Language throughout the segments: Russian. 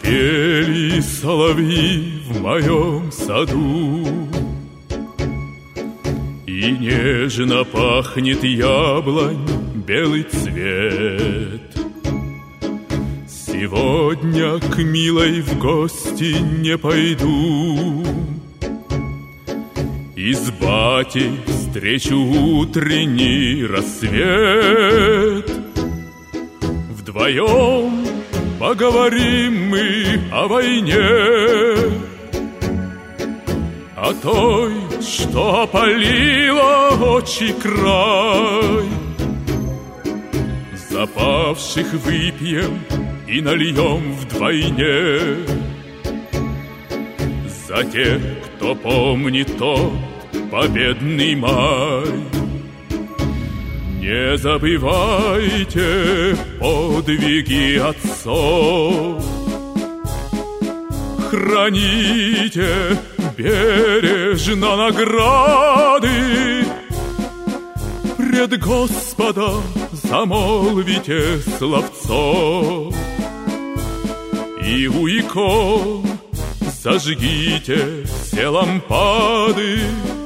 Пели соловьи в моем саду, и нежно пахнет яблонь белый цвет. Сегодня к милой в гости не пойду, из бати встречу утренний рассвет. Вдвоем поговорим мы о войне, о той, что опалила очи край. Запавших выпьем и нальем вдвойне за тех, кто помнит тот победный май. Не забывайте подвиги отцов, храните бережно награды, пред Господом замолвите словцо, и у икон зажгите все лампады,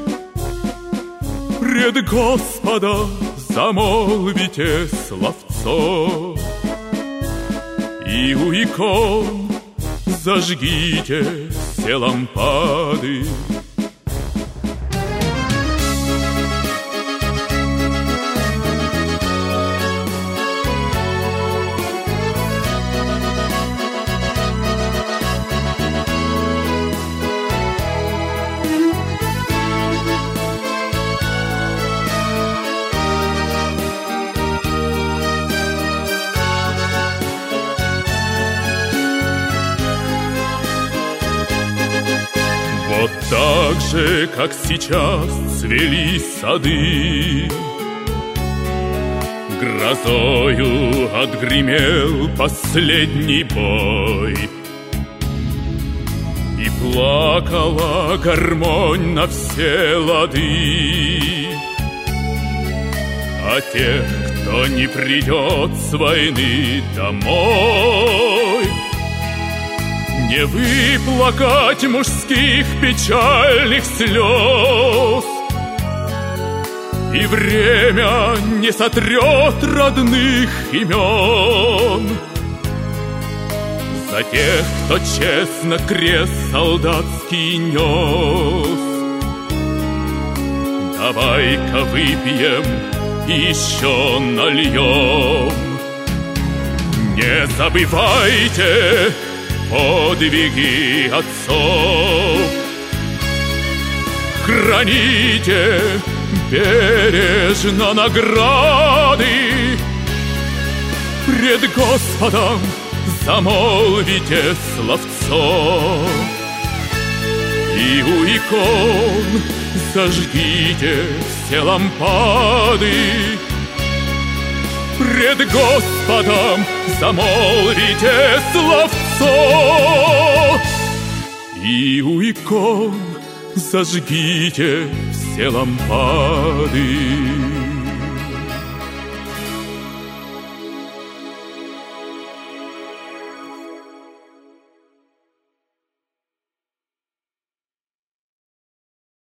пред Господом замолвите словцо, и у икон зажгите все лампады. Вот так же, как сейчас цвели сады, грозою отгремел последний бой, и плакала гармонь на все лады о тех, кто не придет с войны домой. Не выплакать мужских печальных слез, и время не сотрет родных имен. За тех, кто честно крест солдатский нес. Давай-ка выпьем и еще нальем. Не забывайте подвиги отцов, храните бережно награды, пред Господом замолвите словцо, и у икон зажгите все лампады, пред Господом замолвите словцо, и у икон зажгите все лампады.